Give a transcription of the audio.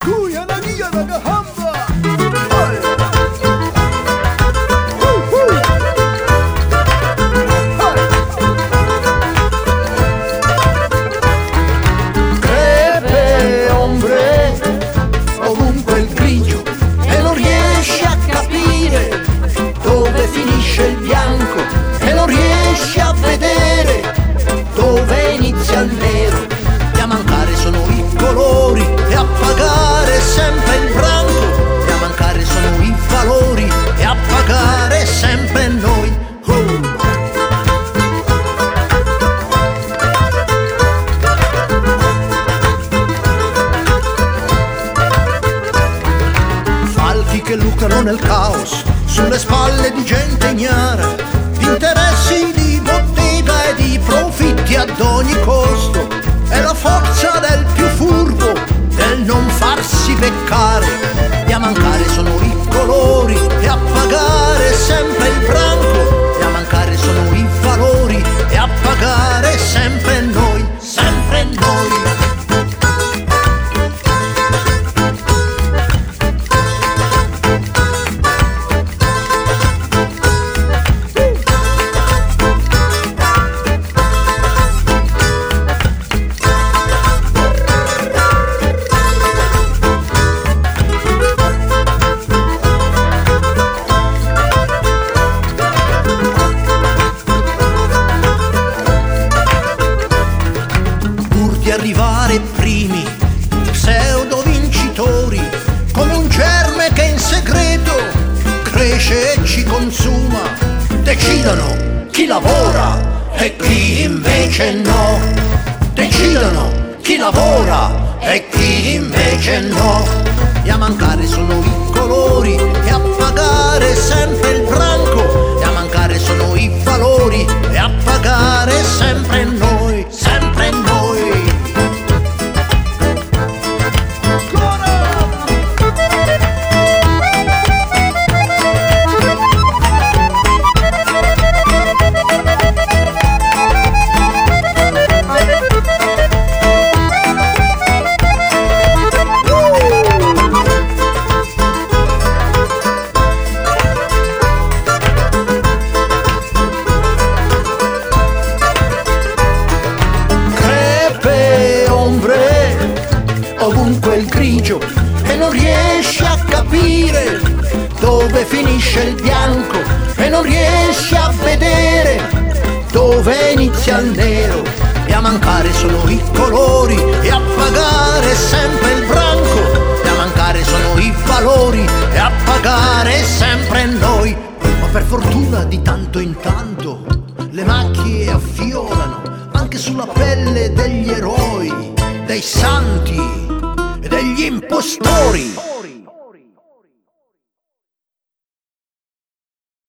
Kuya na niya nagahamba. Crepe ombre, ovunque il grigio, e non riesci a capire dove finisce il bianco, e non riesci a vedere dove inizia il nero. E a mancare sono i colori, e a pagare sempre il branco, e a mancare sono i valori, e a pagare sempre noi. Falchi che lucrano nel caos, sulle spalle di gente ignara, interessi di bottega e di profitti ad ogni costo. È la forza del più furbo, del non farsi beccare. E a mancare sono i colori, e a pagare sempre il branco, e a mancare sono i valori, e a pagare sempre noi, sempre noi. Arrivare primi, pseudo vincitori, come un germe che in segreto cresce e ci consuma. Decidono chi lavora e chi invece no. Decidono chi lavora e chi invece no. E a mancare sono i colori, e a pagare sempre il branco, e a mancare sono i valori, e a pagare sempre noi, sempre noi. Ovunque il grigio, e non riesci a capire dove finisce il bianco, e non riesci a vedere dove inizia il nero. E a mancare sono i colori, e a pagare sempre il branco, e a mancare sono i valori, e a pagare sempre noi. Ma per fortuna di tanto in tanto le macchie affiorano anche sulla pelle degli eroi, dei santi e degli impostori.